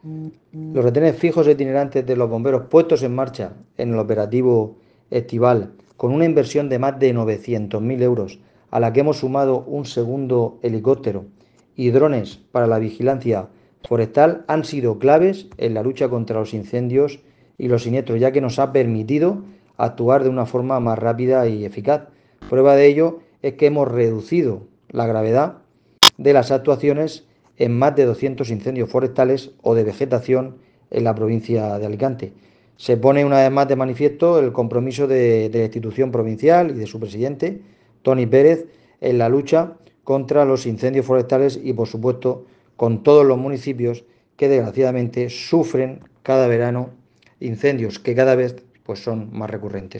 Los retenes fijos e itinerantes de los bomberos puestos en marcha en el operativo estival, con una inversión de más de 900.000 euros, a la que hemos sumado un segundo helicóptero y drones para la vigilancia forestal, han sido claves en la lucha contra los incendios y los siniestros, ya que nos ha permitido actuar de una forma más rápida y eficaz. Prueba de ello es que hemos reducido la gravedad de las actuaciones en más de 200 incendios forestales o de vegetación en la provincia de Alicante. Se pone una vez más de manifiesto el compromiso de la institución provincial y de su presidente, Tony Pérez, en la lucha contra los incendios forestales y, por supuesto, con todos los municipios que desgraciadamente sufren cada verano incendios que cada vez pues, son más recurrentes.